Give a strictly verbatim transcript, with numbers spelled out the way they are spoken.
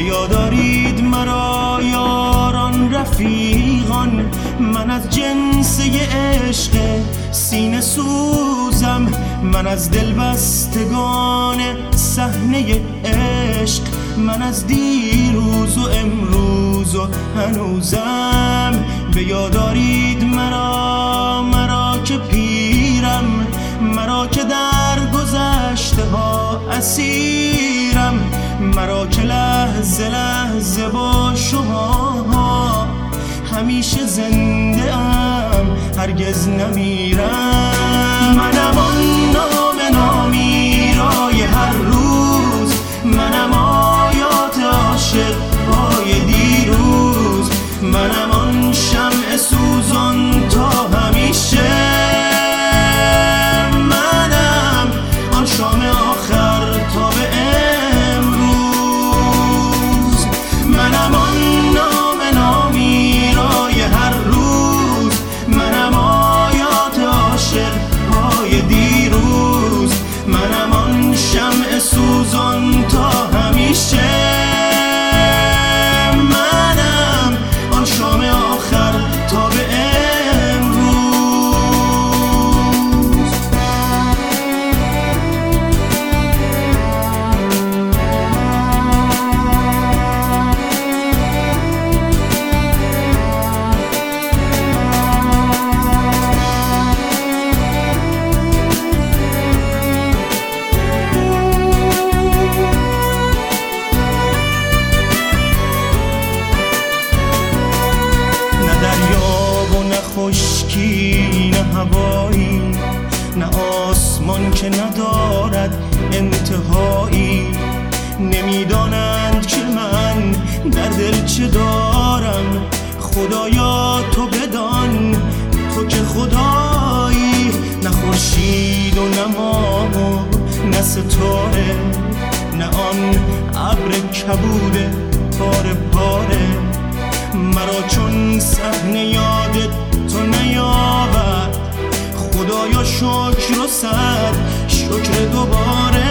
به یاد دارید مرا یاران رفیقان، من از جنسه عشق سینه سوزم، من از دل بستگان صحنه عشق، من از دیروز و امروز و هنوزم. به یاد دارید مرا مرا که پیرم، مرا که در گذشته ها اسیرم، مرا که لحظه لحظه با شما همیشه زنده ام، هرگز نمیرم. منم آن نام نامیرای هر روز، منم آیات عاشق های دیروز، منم آن شمع سوزان تا همیشه، منم آن شام آخر تا به امروز، منم آن نام نامیرای هر روز، منم آیات عاشق های دیروز، منم آن شمع سوزان تا همیشه، منم آن شام آخر تا به امروز. خشکی نه هوایی، نه آسمان که ندارد انتهایی، نمیدانند که من در دل چه دارم. خدایا تو بدان، تو که خدایی، نه خورشید و نه ماه و نه ستاره، نه آن ابر کبوده پاره پاره، مرا چون صحنه یادت تو نیاورد. خدایا شکر و صد شکر دوباره،